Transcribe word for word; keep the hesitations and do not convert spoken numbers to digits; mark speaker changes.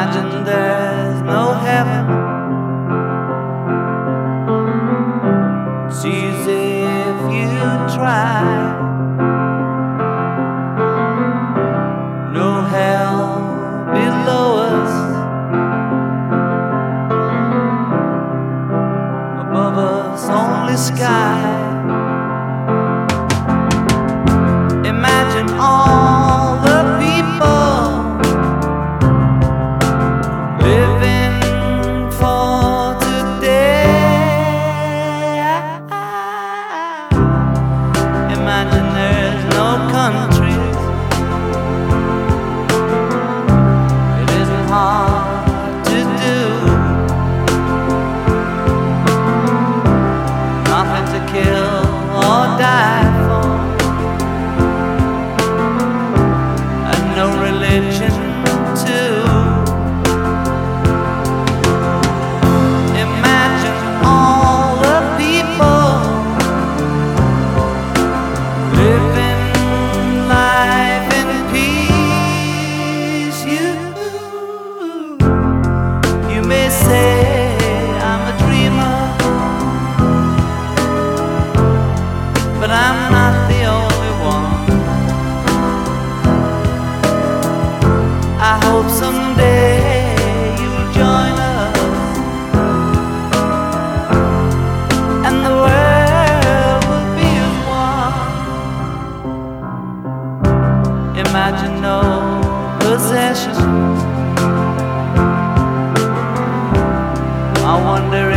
Speaker 1: Imagine there's no heaven. It's easy if you try. No hell below us, above us only sky. Imagine all the people living for today. Imagine there's no countries. It isn't hard to do. Nothing to kill or die for, and no religion too. Imagine all the people living life in peace. You, you may say I'm a dreamer, but I'm not the only one. I hope someday you'll join us, and the world will be as one. Imagine no possessions. I wonder